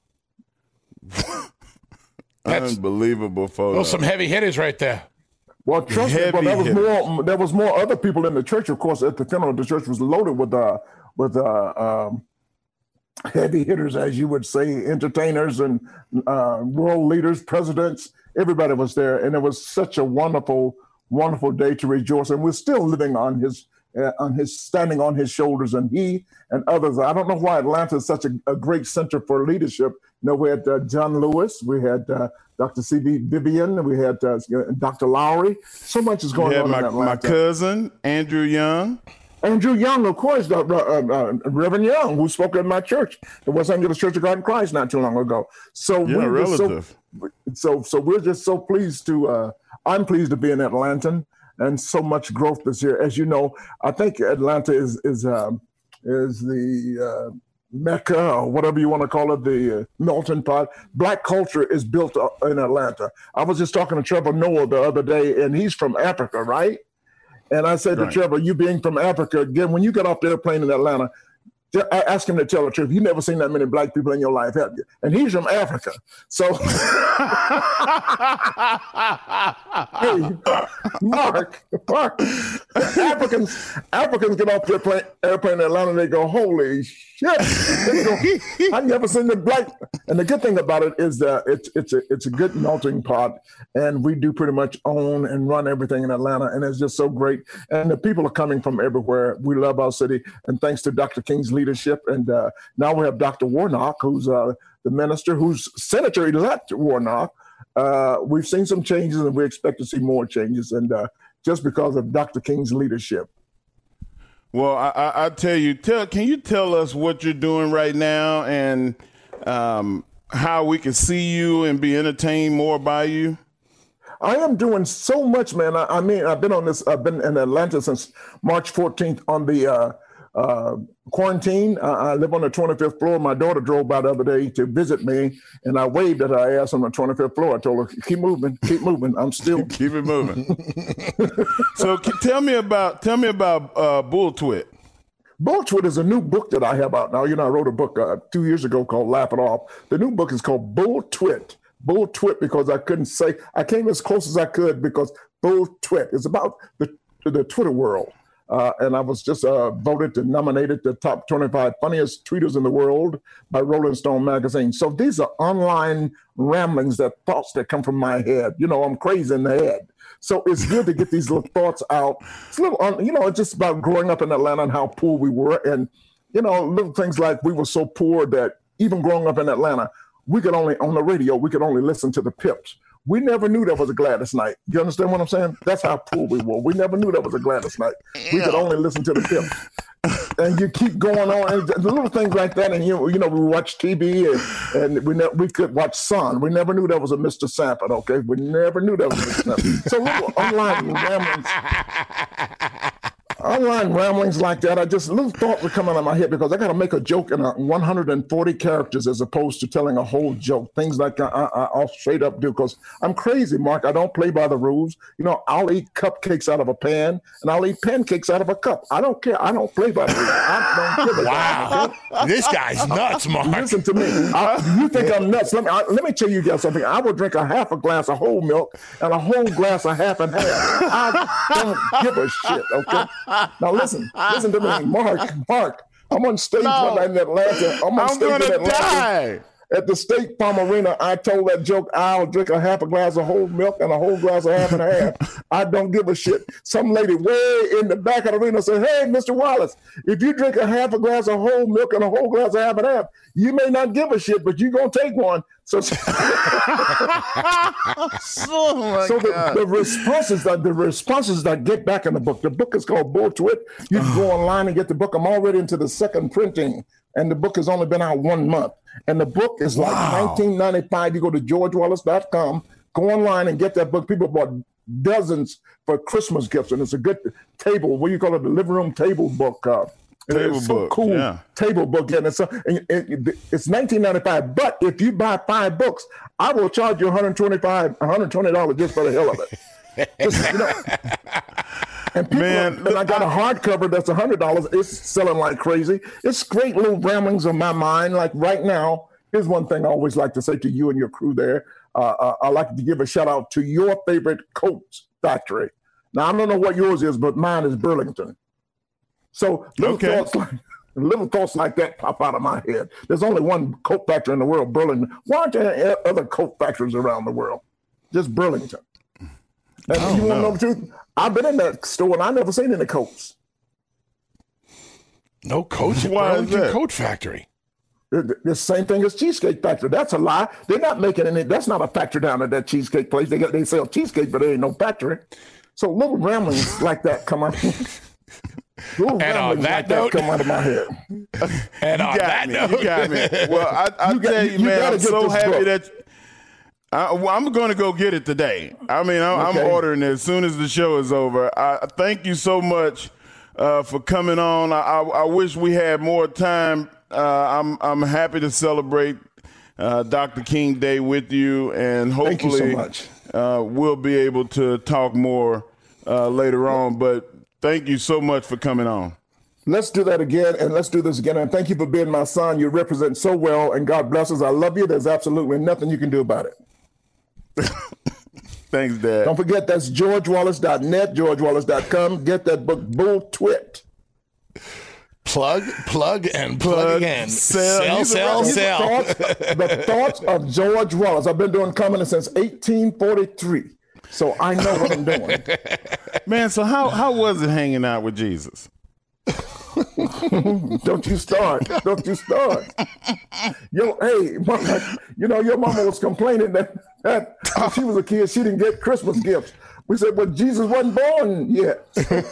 That's unbelievable photo. Those some heavy hitters right there. Well, trust me, but there was more other people in the church. Of course, at the funeral, the church was loaded with heavy hitters, as you would say, entertainers and world leaders, presidents. Everybody was there, and it was such a wonderful, wonderful day to rejoice. And we're still living on his standing on his shoulders, and he and others. I don't know why Atlanta is such a great center for leadership. You know, we had John Lewis, we had Dr. C.B. Vivian, we had Dr. Lowry. So much is going on in Atlanta. My cousin, Andrew Young. Andrew Young, of course, Reverend Young, who spoke at my church, the West Angeles Church of God in Christ, not too long ago. So we're relative. So we're just so pleased to. I'm pleased to be an Atlantan, and so much growth this year. As you know, I think Atlanta is the Mecca, or whatever you want to call it, the melting pot. Black culture is built in Atlanta. I was just talking to Trevor Noah the other day, and he's from Africa, right? And I said to Trevor, you being from Africa, again, when you get off the airplane in Atlanta, I asked him to tell the truth. You've never seen that many black people in your life, have you? And he's from Africa. So, hey, Mark, Africans get off the airplane in Atlanta and they go, holy shit. I've never seen the black. And the good thing about it is that it's a good melting pot. And we do pretty much own and run everything in Atlanta. And it's just so great. And the people are coming from everywhere. We love our city. And thanks to Dr. King's leadership. And now we have Dr. Warnock, who's the minister, who's Senator-elect Warnock. We've seen some changes, and we expect to see more changes, and just because of Dr. King's leadership. Well, I tell you, can you tell us what you're doing right now, and how we can see you and be entertained more by you? I am doing so much, man. I mean, I've been in Atlanta since March 14th on the quarantine. I live on the 25th floor. My daughter drove by the other day to visit me, and I waved at her ass on the 25th floor. I told her, keep moving. I'm still keep it moving. So tell me about Bull Twit. Bull Twit is a new book that I have out now. You know, I wrote a book 2 years ago called Laugh It Off. The new book is called Bull Twit. Bull Twit, because I came as close as I could, because Bull Twit is about the Twitter world. And I was just nominated the top 25 funniest tweeters in the world by Rolling Stone magazine. So these are online ramblings, thoughts that come from my head. You know, I'm crazy in the head. So it's good to get these little thoughts out. It's a little, it's just about growing up in Atlanta and how poor we were. And, little things like we were so poor that even growing up in Atlanta, on the radio, we could only listen to the Pips. We never knew there was a Gladys Knight. You understand what I'm saying? That's how poor we were. We never knew there was a Gladys Knight. We could only listen to the Pips. And you keep going on, and the little things like that. And we watch TV, and we could watch Sun. We never knew there was a Mr. Sanford. Okay, we never knew there was a Mr. Sanford. So little online ramblings like that, little thoughts would come out of my head, because I got to make a joke in 140 characters as opposed to telling a whole joke. Things like I'll straight up do, because I'm crazy, Mark. I don't play by the rules. I'll eat cupcakes out of a pan, and I'll eat pancakes out of a cup. I don't care. I don't play by the rules. I don't give a wow. This guy's nuts, Mark. Listen to me. You think I'm nuts? Let me tell you guys something. I will drink a half a glass of whole milk and a whole glass of half and half. I don't give a shit, okay? Now listen to me, Mark. I'm on stage one night in Atlanta. I'm gonna die. At the State Farm Arena, I told that joke. I'll drink a half a glass of whole milk and a whole glass of half and half. I don't give a shit. Some lady way in the back of the arena said, "Hey, Mr. Wallace, if you drink a half a glass of whole milk and a whole glass of half and half, you may not give a shit, but you're gonna take one." So, the responses that get back in the book. The book is called Bull Twit. You can go online and get the book. I'm already into the second printing, and the book has only been out 1 month. And the book is like $19.95. You go to georgewallace.com, go online and get that book. People bought dozens for Christmas gifts, and it's a good table. What do you call it? The living room table book. Table it's book, so cool. Yeah. Table book, and it's $19.95. But if you buy 5 books, I will charge you $120 just for the hell of it. And people, and I got a hardcover that's $100. It's selling like crazy. It's great little ramblings of my mind. Like right now, here's one thing I always like to say to you and your crew there. I like to give a shout out to your favorite coat factory. Now I don't know what yours is, but mine is Burlington. So little thoughts like Little thoughts like that pop out of my head. There's only one coat factory in the world, Burlington. Why aren't there other coat factories around the world? Just Burlington. And you want to know the truth? I've been in that store and I've never seen any coats. No coats at Burlington Coat Factory. The same thing as Cheesecake Factory. That's a lie. They're not making any. That's not a factory down at that cheesecake place. They sell cheesecake, but there ain't no factory. So little ramblings like that come out. And on that note, come out of my head. And on that note, you got me. Well, I tell you, man, I'm so happy that I'm going to go get it today. I mean, I'm ordering it as soon as the show is over. I thank you so much for coming on. I wish we had more time. I'm happy to celebrate Dr. King Day with you, and hopefully thank you so much. We'll be able to talk more later on. But thank you so much for coming on. Let's do that again, and let's do this again. And thank you for being my son. You represent so well, and God bless us. I love you. There's absolutely nothing you can do about it. Thanks, Dad. Don't forget, that's GeorgeWallace.net, GeorgeWallace.com. Get that book, Bull Twit. Plug again. Sell. The thoughts of George Wallace. I've been doing comedy since 1843, so I know what I'm doing. Man, so how was it hanging out with Jesus? Don't you start. Hey, mama, your mama was complaining that when she was a kid, she didn't get Christmas gifts. We said, well, Jesus wasn't born yet.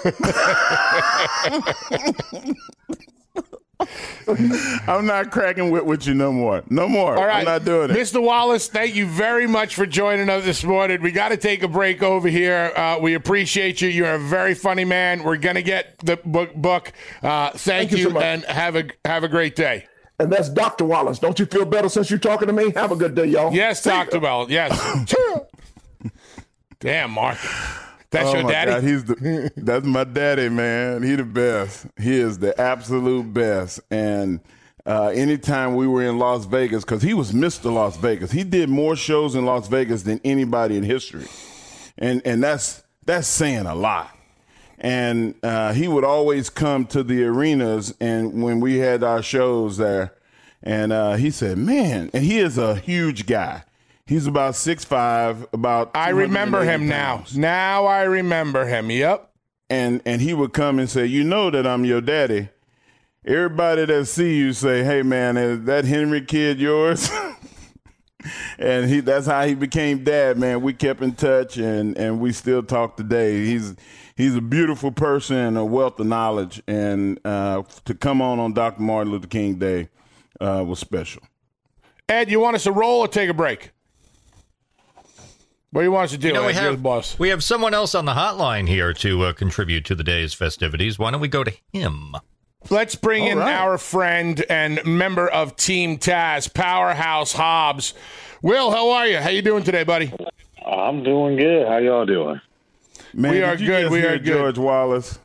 I'm not cracking with you no more. No more. All right. I'm not doing it. Mr. Wallace, thank you very much for joining us this morning. We got to take a break over here. We appreciate you. You're a very funny man. We're going to get the book. Thank you so much. And have a great day. And that's Dr. Wallace. Don't you feel better since you're talking to me? Have a good day, y'all. Yes, Dr. Wallace. Yes. Damn, Mark. That's your daddy? God, that's my daddy, man. He the best. He is the absolute best. And anytime we were in Las Vegas, because he was Mr. Las Vegas, he did more shows in Las Vegas than anybody in history. And that's saying a lot. And he would always come to the arenas, and when we had our shows there, and he said, man, and he is a huge guy. He's about 6'5", about. I remember him pounds. now. I remember him. Yep. And he would come and say, you know that I'm your daddy. Everybody that see you say, hey man, is that Henry kid yours? And that's how he became dad, man. We kept in touch, and we still talk today. He's a beautiful person and a wealth of knowledge. And to come on Dr. Martin Luther King Day was special. Ed, you want us to roll or take a break? What do you want us to do? We have someone else on the hotline here to contribute to the day's festivities. Why don't we go to him? Let's bring in our friend and member of Team Taz, Powerhouse Hobbs. Will, how are you? How you doing today, buddy? I'm doing good. How y'all doing? Man, we are good. We are good. George Wallace.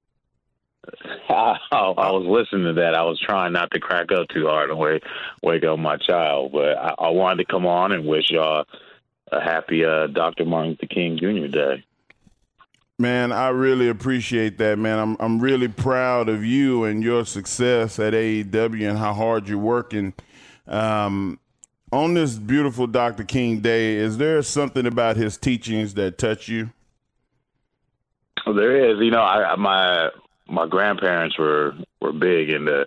I was listening to that. I was trying not to crack up too hard and wake up my child, but I wanted to come on and wish y'all a happy Dr. Martin Luther King Jr. Day. Man, I really appreciate that, man. I'm really proud of you and your success at AEW and how hard you're working. On this beautiful Dr. King Day, is there something about his teachings that touch you? Well, there is. My grandparents were big into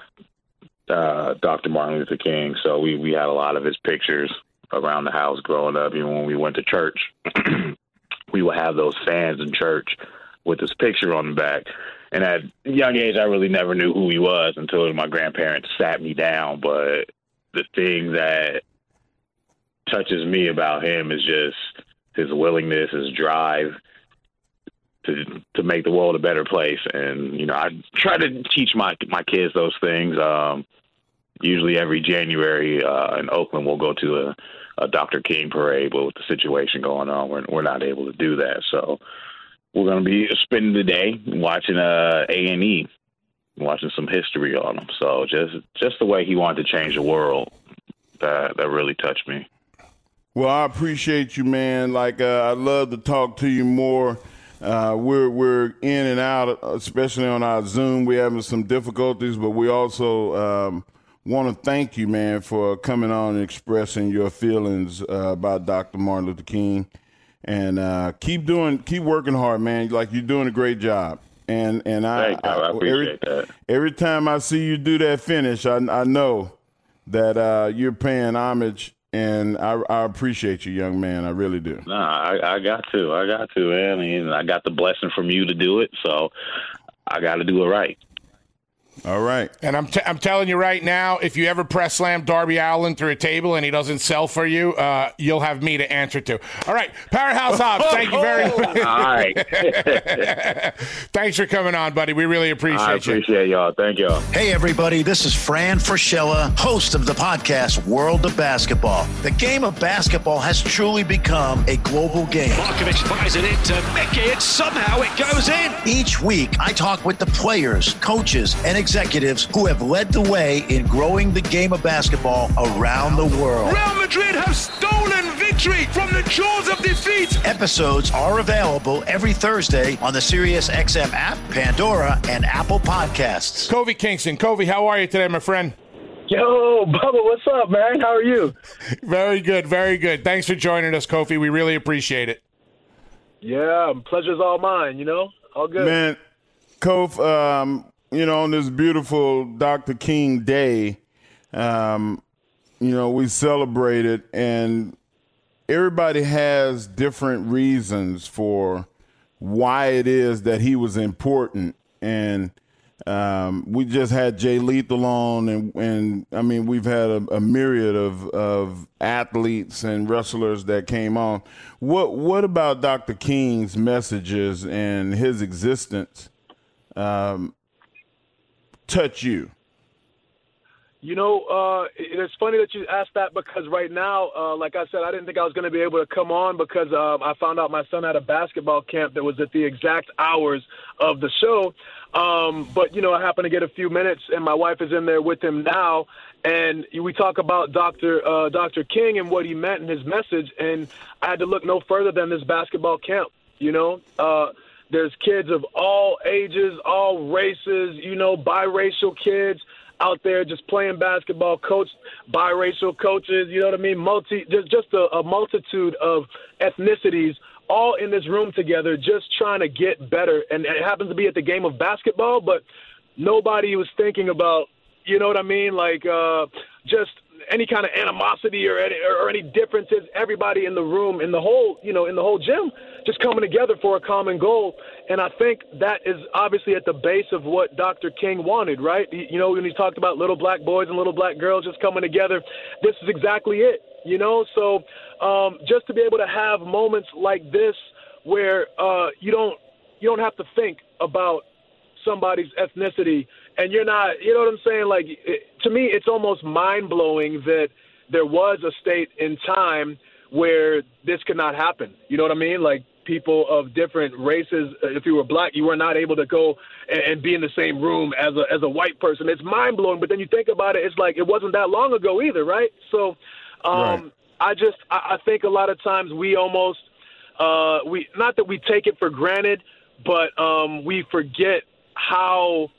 Dr. Martin Luther King, so we had a lot of his pictures around the house growing up. Even when we went to church, we would have those fans in church with his picture on the back. And at a young age, I really never knew who he was until my grandparents sat me down. But the thing that touches me about him is just his willingness, his drive to make the world a better place. And, I try to teach my kids those things. Usually every January in Oakland, we'll go to a Dr. King parade, but with the situation going on, we're not able to do that. So we're going to be spending the day watching A&E, watching some history on him. So just the way he wanted to change the world, that really touched me. Well, I appreciate you, man. I'd love to talk to you more. We're in and out, especially on our Zoom. We're having some difficulties, but we also want to thank you, man, for coming on and expressing your feelings about Dr. Martin Luther King. And keep working hard, man. Like, you're doing a great job. And I appreciate that. Every time I see you do that finish, I know that you're paying homage. And I appreciate you, young man. I really do. No, I got to, man. I mean, I got the blessing from you to do it, so I got to do it right. All right. And I'm telling you right now, if you ever press slam Darby Allin through a table and he doesn't sell for you, you'll have me to answer to. All right. Powerhouse Hobbs, thank you very much. All right. Thanks for coming on, buddy. We really appreciate you. I appreciate y'all. Thank y'all. Hey, everybody. This is Fran Fraschilla, host of the podcast World of Basketball. The game of basketball has truly become a global game. Markovic fires it into Mickey, and somehow it goes in. Each week, I talk with the players, coaches, and executives who have led the way in growing the game of basketball around the world. Real Madrid have stolen victory from the jaws of defeat. Episodes are available every Thursday on the SiriusXM app, Pandora, and Apple Podcasts. Kofi Kingston. Kofi, how are you today, my friend? Yo, Bubba, what's up, man? How are you? Very good, very good. Thanks for joining us, Kofi. We really appreciate it. Yeah, pleasure's all mine, all good. Man, Kof, on this beautiful Dr. King Day, we celebrated, and everybody has different reasons for why it is that he was important. And we just had Jay Lethal on, and I mean, we've had a myriad of athletes and wrestlers that came on. What about Dr. King's messages and his existence touch you? It's funny that you asked that, because right now, like I said, I didn't think I was going to be able to come on because I found out my son had a basketball camp that was at the exact hours of the show. But I happened to get a few minutes, and my wife is in there with him now. And we talk about Dr. King and what he meant in his message, and I had to look no further than this basketball camp. There's kids of all ages, all races, biracial kids out there just playing basketball, coached biracial coaches, you know what I mean? Just a multitude of ethnicities all in this room together just trying to get better. And it happens to be at the game of basketball, but nobody was thinking about, you know what I mean? Like just any kind of animosity or any differences. Everybody in the room, in the whole gym, just coming together for a common goal. And I think that is obviously at the base of what Dr. King wanted, right? When he talked about little black boys and little black girls just coming together, this is exactly it, So just to be able to have moments like this where you don't have to think about somebody's ethnicity, and you're not, you know what I'm saying? Like, to me, it's almost mind-blowing that there was a state in time where this could not happen. You know what I mean? Like, people of different races, if you were black, you were not able to go and be in the same room as a white person. It's mind-blowing, but then you think about it, it's like it wasn't that long ago either, right? So right. I think a lot of times we almost, not that we take it for granted, but we forget how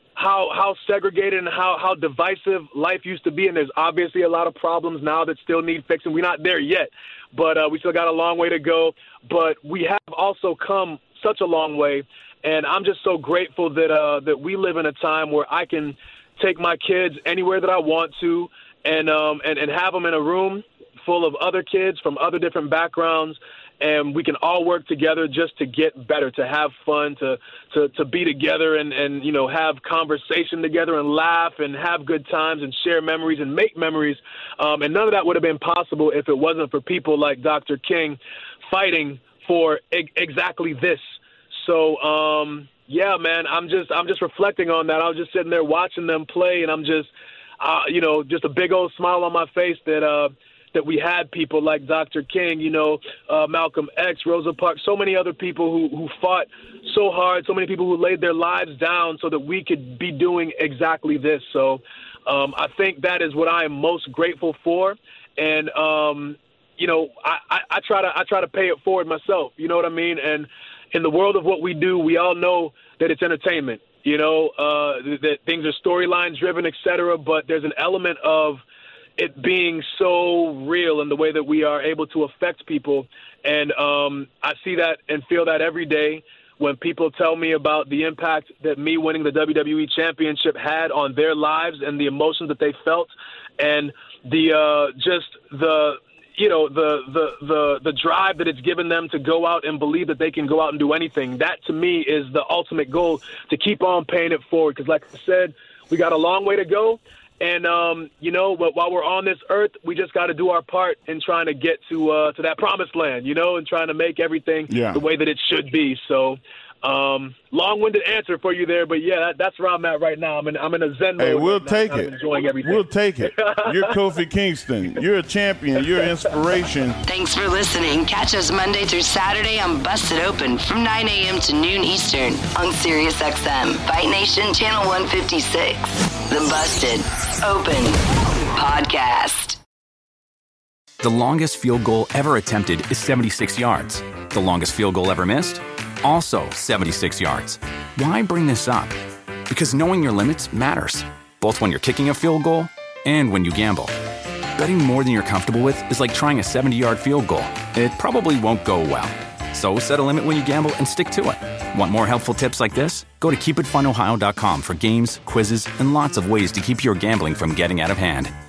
segregated and how divisive life used to be. And there's obviously a lot of problems now that still need fixing. We're not there yet, but we still got a long way to go. But we have also come such a long way. And I'm just so grateful that we live in a time where I can take my kids anywhere that I want to and have them in a room full of other kids from other different backgrounds. And we can all work together just to get better, to have fun, to be together and have conversation together and laugh and have good times and share memories and make memories. And none of that would have been possible if it wasn't for people like Dr. King fighting for exactly this. So, yeah, man, I'm just reflecting on that. I was just sitting there watching them play, and I'm just, just a big old smile on my face that we had people like Dr. King, Malcolm X, Rosa Parks, so many other people who fought so hard, so many people who laid their lives down so that we could be doing exactly this. So I think that is what I am most grateful for. And, I try to pay it forward myself. You know what I mean? And in the world of what we do, we all know that it's entertainment, that things are storyline driven, et cetera, but there's an element of it being so real in the way that we are able to affect people. And I see that and feel that every day when people tell me about the impact that me winning the WWE Championship had on their lives and the emotions that they felt, and the drive that it's given them to go out and believe that they can go out and do anything. That to me is the ultimate goal, to keep on paying it forward. Because like I said, we got a long way to go. And, but while we're on this earth, we just got to do our part in trying to get to that promised land, and trying to make everything the way that it should be. So long-winded answer for you there, but yeah, that's where I'm at right now. I'm in a Zen mode. Hey, we'll right take now. it. I'm enjoying everything. We'll take it. You're Kofi Kingston. You're a champion. You're an inspiration. Thanks for listening. Catch us Monday through Saturday on Busted Open from 9 a.m. to noon Eastern on Sirius XM, Fight Nation Channel 156. The Busted Open Podcast. The longest field goal ever attempted is 76 yards. The longest field goal ever missed? Also 76 yards. Why bring this up? Because knowing your limits matters, both when you're kicking a field goal and when you gamble. Betting more than you're comfortable with is like trying a 70-yard field goal. It probably won't go well. So set a limit when you gamble and stick to it. Want more helpful tips like this? Go to keepitfunohio.com for games, quizzes, and lots of ways to keep your gambling from getting out of hand.